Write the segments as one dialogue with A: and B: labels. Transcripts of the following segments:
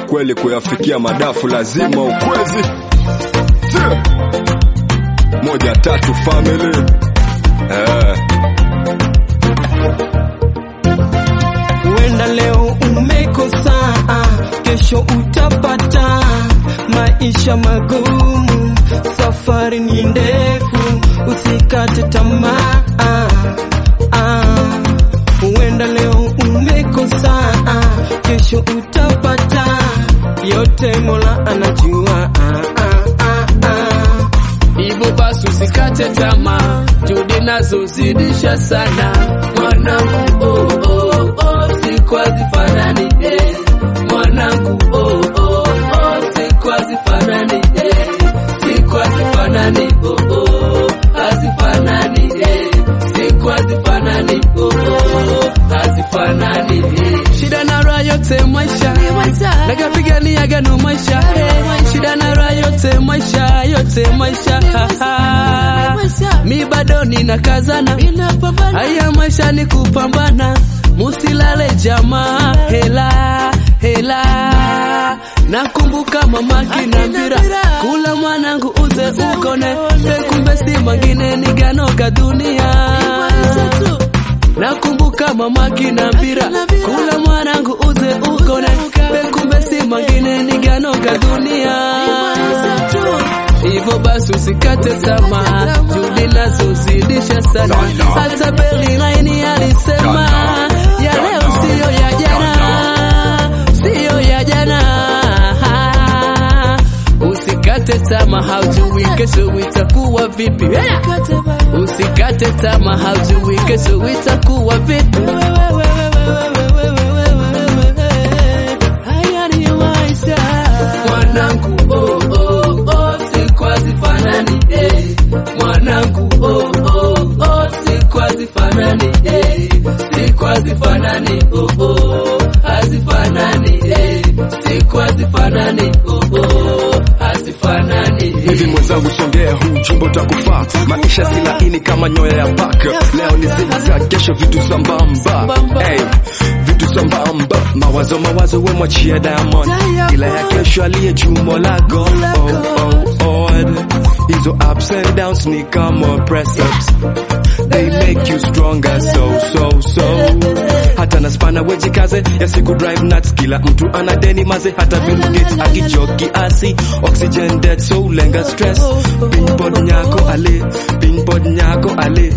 A: kweli kuyafikia madafu lazima ukwezi. 1-3 family.
B: Wenda leo umekosa, kesho utapata. Maisha magumu, safari ni ndefu, usikate tamaa. Wenda leo umekosa, kesho utapata. Yote Mola anajua.
C: Hivyo basi usikate tamaa, juhudi nazo zidisha sana. Mwanangu siku hazifanani, mwanangu siku hazifanani, siku hazifanani, hazifanani, siku hazifanani, hazifanani. Shida na raha yote maisha, nakapigania gano maisha. Shida na raha yote maisha, yote maisha. Mi bado ninakazana, haya maisha ni kupambana. Musilale jamaa, hela. Nakumbuka mama kinambira, kula mwanangu uze ukone. Kumbe si mangine ni gano ka dunia. Nakumbuka mama kinambira, kula mwanangu uze ukone. Kumbe si mangine ni gano ka dunia. Hivyo basi usikate tamaa, juhudi nazo zidisha sana. Hata Berlin alisema ya leo siyo ya jana, siyo ya jana. Usikate tamaa, haujui kesho itakuwa vipi. Usikate tamaa, haujui kesho itakuwa vipi. Haya ni maisha mwanangu, siku hazifanani, mwanangu siku hazifanani, siku hazifanani, hazifanani, siku hazifanani, hazifanani.
A: Hivi mwenzangu songea, huu jimbo takufaa. Maisha si laini kama nyoya ya paka. Leo ni zigzag, kesho vitu sambamba. Vitu sambamba. Mawazo we mwachia Diamond, ila ya kesho aliye juu Mola God. Hizo ups and downs ni kama press ups, they make you stronger, so. Hata na spana wejikaze, ya siku drive nuts. Kila mtu ana deni maze, hata Bill Gates akichoki asi. Oxygen dead, so lenga stress. Pinpod nyako ale, pinpod nyako ale.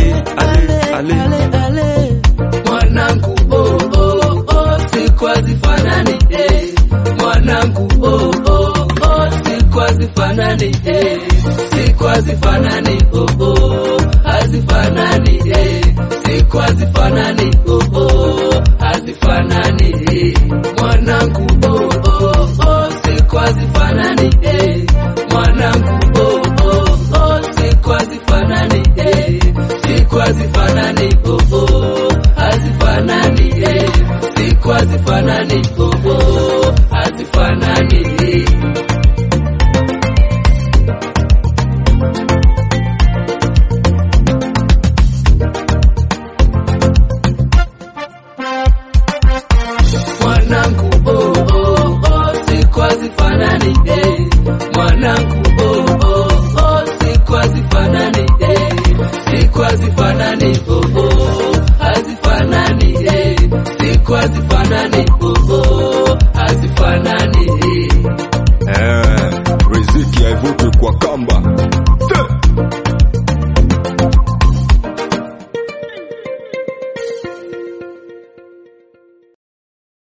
C: Mwanangu siku hazifanani, mwanangu siku hazifanani, siku hazifanani,